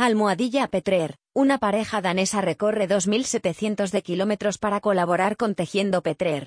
Almohadilla Petrer, una pareja danesa recorre 2.700 de kilómetros para colaborar con Tejiendo Petrer.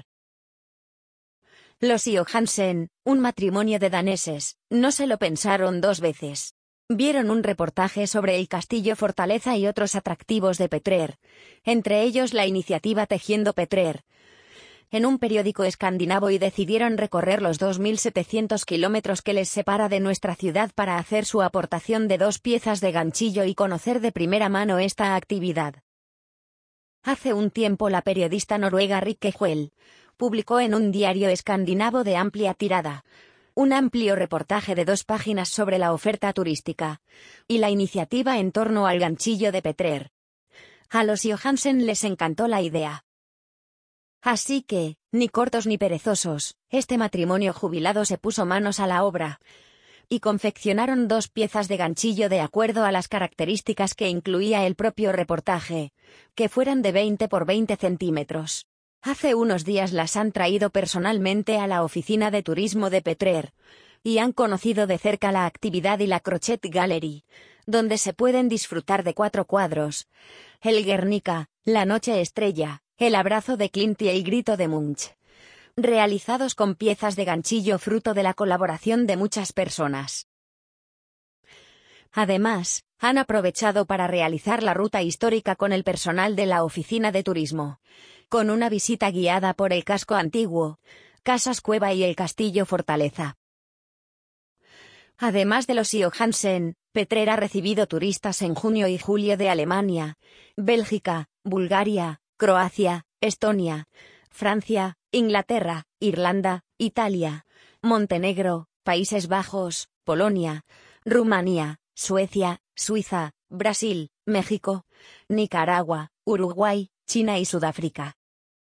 Los Johansen, un matrimonio de daneses, no se lo pensaron dos veces. Vieron un reportaje sobre el castillo fortaleza y otros atractivos de Petrer, entre ellos la iniciativa Tejiendo Petrer, en un periódico escandinavo y decidieron recorrer los 2.700 kilómetros que les separa de nuestra ciudad para hacer su aportación de 2 piezas de ganchillo y conocer de primera mano esta actividad. Hace un tiempo la periodista noruega Rikke Juel publicó en un diario escandinavo de amplia tirada un amplio reportaje de 2 páginas sobre la oferta turística y la iniciativa en torno al ganchillo de Petrer. A los Johansen les encantó la idea. Así que, ni cortos ni perezosos, este matrimonio jubilado se puso manos a la obra y confeccionaron 2 piezas de ganchillo de acuerdo a las características que incluía el propio reportaje, que fueran de 20 por 20 centímetros. Hace unos días las han traído personalmente a la oficina de turismo de Petrer y han conocido de cerca la actividad y la Crochet Gallery, donde se pueden disfrutar de 4 cuadros: el Guernica, la Noche Estrella, el Abrazo de Klimt y el Grito de Munch, realizados con piezas de ganchillo fruto de la colaboración de muchas personas. Además, han aprovechado para realizar la ruta histórica con el personal de la oficina de turismo, con una visita guiada por el casco antiguo, Casas Cueva y el castillo fortaleza. Además de los Johansen, Petrer ha recibido turistas en junio y julio de Alemania, Bélgica, Bulgaria, Croacia, Estonia, Francia, Inglaterra, Irlanda, Italia, Montenegro, Países Bajos, Polonia, Rumanía, Suecia, Suiza, Brasil, México, Nicaragua, Uruguay, China y Sudáfrica.